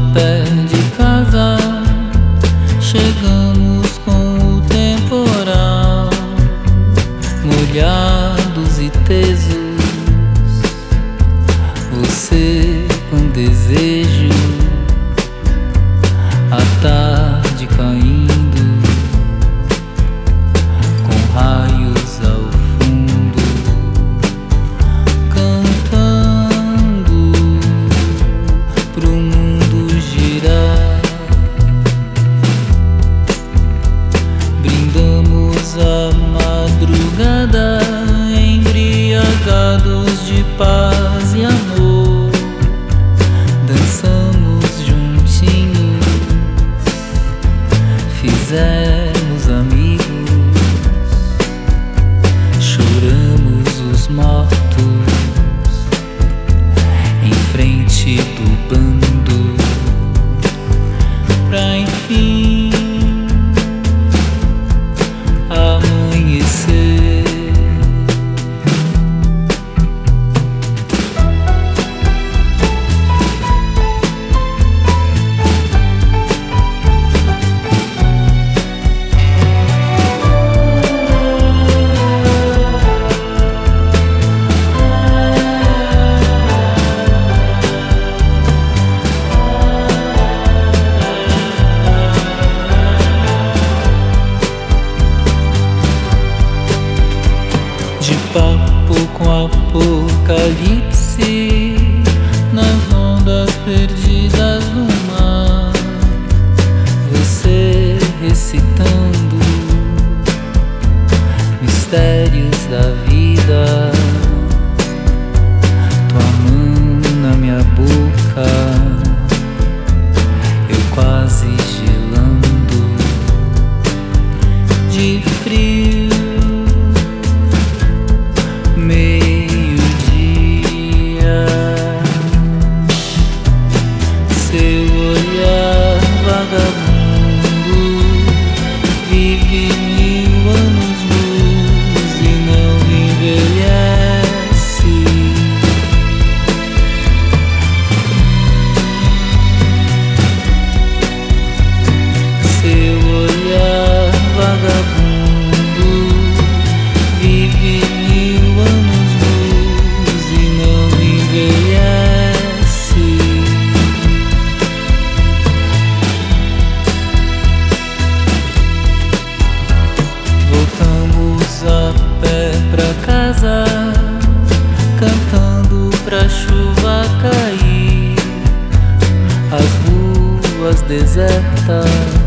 pé de casa, chegamos com o temporal, molhados e tesos, você com desejo, a tarde caindo, com raios ao fundo, cantando pro mundo girar. Brindamos a madrugada, embriagados de paz e amor, dançamos juntinhos, fizemos amigos, choramos os mortos em frente do bando, pra enfim amanhecer. De papo com apocalipse, nas ondas perdidas do mar, você recitando mistérios da vida, tua mão na minha boca, eu quase gelando de frio. Meio-dia, seu olhar vagabundo vive 1000 anos-luz e não envelhece. Seu olhar vagabundo vive 1000 anos-luz e não envelhece. Voltamos a pé pra casa, cantando pra chuva cair, as ruas desertas